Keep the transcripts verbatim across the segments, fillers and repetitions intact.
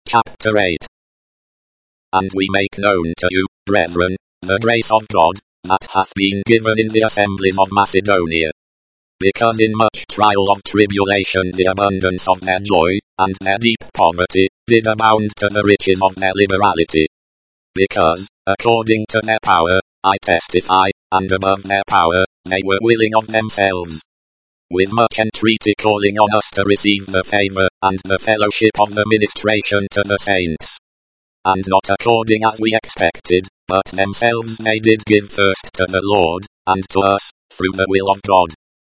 Chapter eight. And we make known to you, brethren, the grace of God, that hath been given in the assemblies of Macedonia. Because in much trial of tribulation the abundance of their joy, and their deep poverty, did abound to the riches of their liberality. Because, according to their power, I testify, and above their power, they were willing of themselves, with much entreaty calling on us to receive the favour, and the fellowship of the ministration to the saints. And not according as we expected, but themselves they did give first to the Lord, and to us, through the will of God.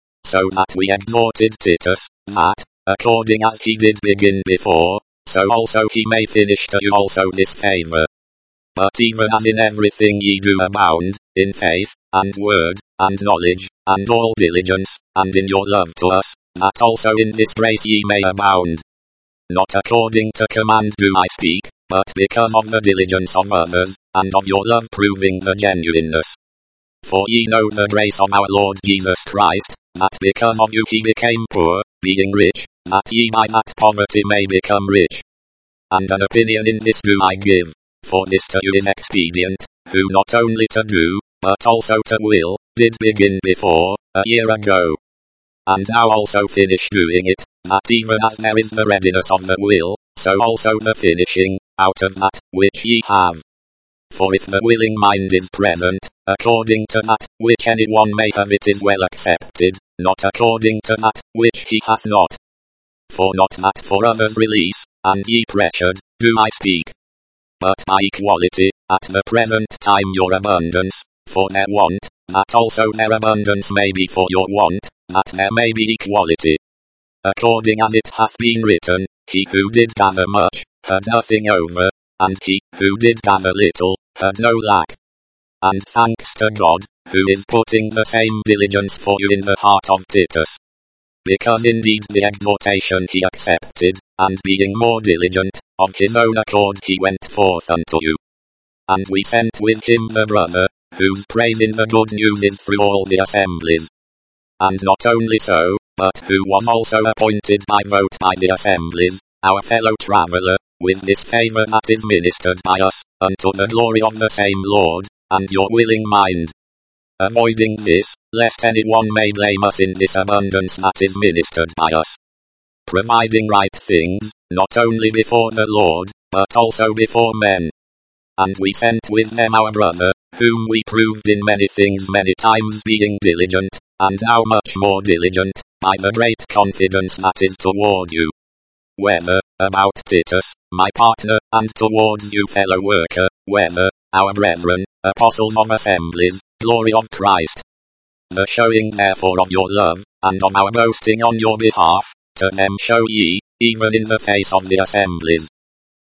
So that we exhorted Titus, that, according as he did begin before, so also he may finish to you also this favour. But even as in everything ye do abound, in faith, and word, and knowledge, and all diligence, and in your love to us, that also in this grace ye may abound. Not according to command do I speak, but because of the diligence of others, and of your love proving the genuineness. For ye know the grace of our Lord Jesus Christ, that because of you he became poor, being rich, that ye by that poverty may become rich. And an opinion in this do I give, for this to you is expedient, who not only to do, but also to will, did begin before, a year ago. And now also finish doing it, that even as there is the readiness of the will, so also the finishing, out of that, which ye have. For if the willing mind is present, according to that, which any one may have it is well accepted, not according to that, which he hath not. For not that for others' release, and ye pressured, do I speak. But by equality, at the present time your abundance, for their want, that also their abundance may be for your want, that there may be equality. According as it hath been written, he who did gather much, had nothing over, and he who did gather little, had no lack. And thanks to God, who is putting the same diligence for you in the heart of Titus. Because indeed the exhortation he accepted, and being more diligent, of his own accord he went forth unto you. And we sent with him the brother, whose praise in the good news is through all the assemblies. And not only so, but who was also appointed by vote by the assemblies, our fellow traveller, with this favour that is ministered by us, unto the glory of the same Lord, and your willing mind. Avoiding this, lest any one may blame us in this abundance that is ministered by us. Providing right things, not only before the Lord, but also before men. And we sent with them our brother, whom we proved in many things many times being diligent, and now much more diligent, by the great confidence that is toward you. Whether, about Titus, my partner, and towards you fellow worker, whether, our brethren, apostles of assemblies, glory of Christ. The showing therefore of your love, and of our boasting on your behalf, to them show ye, even in the face of the assemblies.